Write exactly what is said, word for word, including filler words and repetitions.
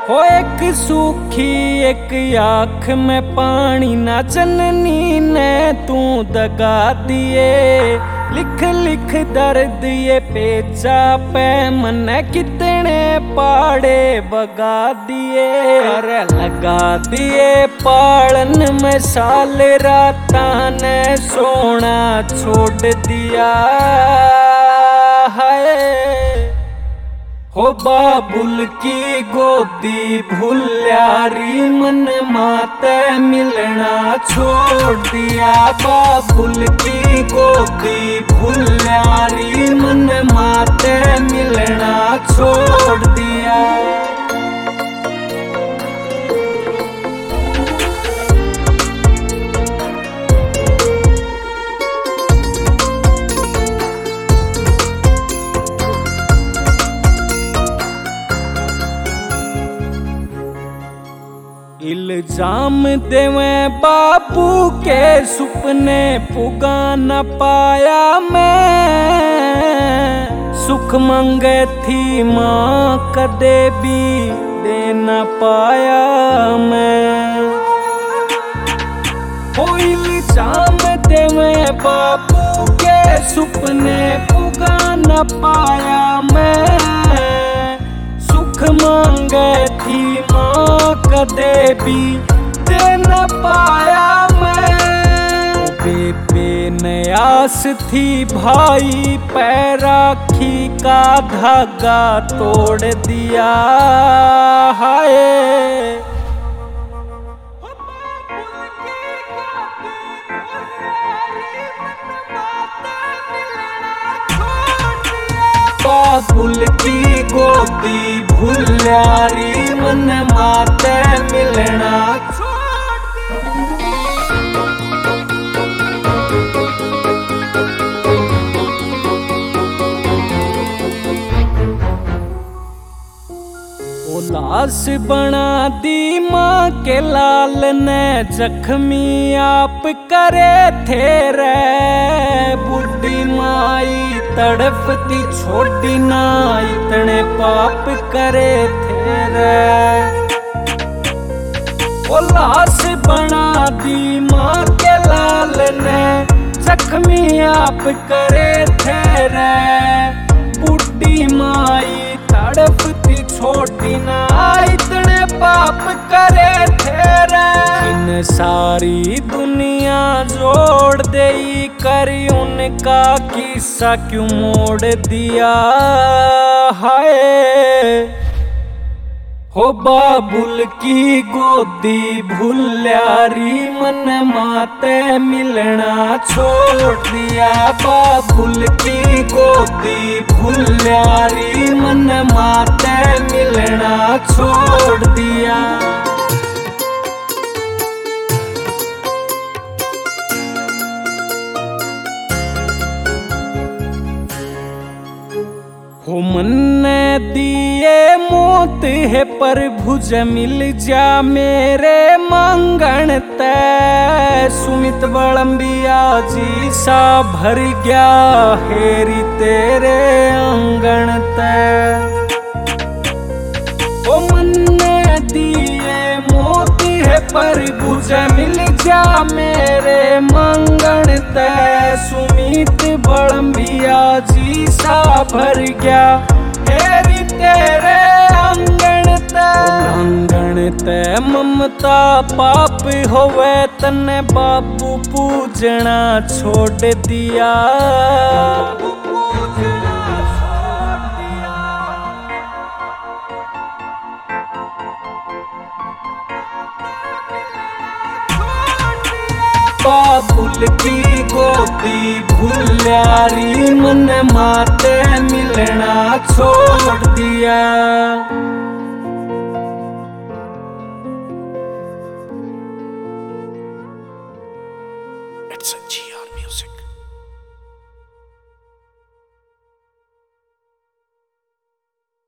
हो एक सूखी एक आँख में पानी ना जननी ने तू दगा दिए। लिख लिख दर्द ये पेचा पे मन कितने पाड़े बगा दिए। अरे लगा दिए पालन में साल राता ने सोना छोड़ दिया है। हो बाबुल की गोदी भूल्यारी मन माते मिलना छोड़ दिया। बाबुल की गोदी भूल्यारी मन माते मिलना छोड़ दिया। इल्जाम देवे बापू के सुपने पुगा न पाया मैं। सुख मंगे थी माँ कदे भी दे न पाया मैं। हो इल्जाम देवे बापू के सुपने पुगा न पाया मैं। सुख मांगे थी माँ कदे भी दे न पाया मैं। बेबे नयास थी भाई पैराखी का धागा तोड़ दिया हाय। बाबुल की गोदी भूल्यारी मन माते मिलना छोड़ ओ लाश बना दी माँ के लाल ने जख्मी आप करे थे रे। बुढ़ी माई तड़पती छोटी ना इतने पाप करे थे रे। ओ लाश बना दी माँ के लाल ने जख्मी आप करे थे रे। बुढ़ी माई तड़पती छोटी ना इतने पाप करे थे रे। इन सारी दुनिया जोड़ दे कर उनका किस्सा क्यों मोड़ दिया हाय। हो बाबुल की गोदी भूल्यारी मन माते मिलना छोड़ दिया। बाबुल की गोदी भूल्यारी मन माते मिलना छोड़ दिया। हो मन ने दिए मौत है प्रभु ज मिल जा मेरे मांगण तै। सुमित बड़म्बिया जी सा भर गया हेरी तेरे आंगण तै। ओ मन ने दिए मौत है प्रभु ज मिल जा मेरे मांगण तै। सुमित बड़म्बिया जी सा भर गया हेरी तेरे आंगण तै। आंगण तै ममता पाप होवे तन्ने बाबू पूजना छोड़ दिया। बाबुल की गोदी भूल्यारी मन माते मिलना छोड़ दिया।